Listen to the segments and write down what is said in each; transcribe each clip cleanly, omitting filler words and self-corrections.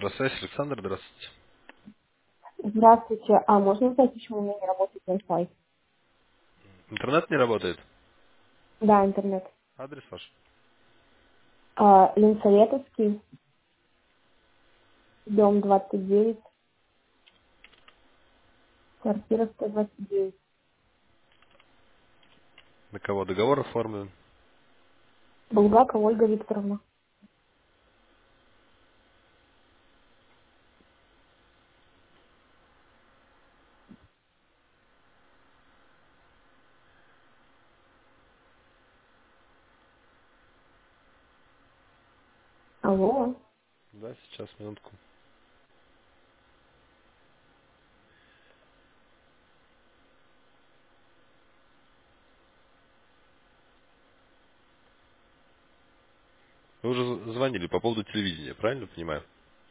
Здравствуйте, Александр, здравствуйте. Здравствуйте. А можно узнать, почему у меня не работает Wi-Fi? Интернет не работает? Да, интернет. Адрес ваш? Ленсоветовский, дом 29, квартира 129. На кого договор оформлен? Булгакова Ольга Викторовна. Алло. Да, сейчас, минутку. Вы уже звонили по поводу телевидения, правильно понимаю?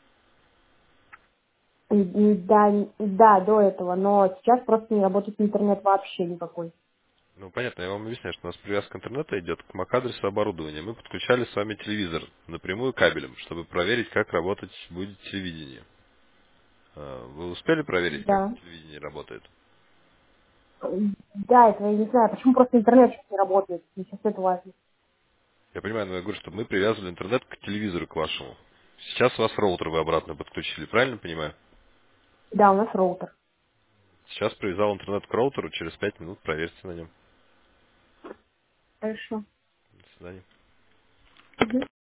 Да, до этого, но сейчас просто не работает интернет вообще никакой. Ну, понятно, я вам объясняю, что у нас привязка интернета идет к MAC-адресу оборудования. Мы подключали с вами телевизор напрямую кабелем, чтобы проверить, как работать будет телевидение. Вы успели проверить, как Да. телевидение работает? Да, это я не знаю, почему просто интернет сейчас не работает. Мне сейчас это важно. Я понимаю, но я говорю, что мы привязывали интернет к телевизору, к вашему. Сейчас у вас роутер вы обратно подключили, правильно понимаю? Да, у нас роутер. Сейчас привязал интернет к роутеру, через 5 минут проверьте на нем. Хорошо. До свидания. Мгм.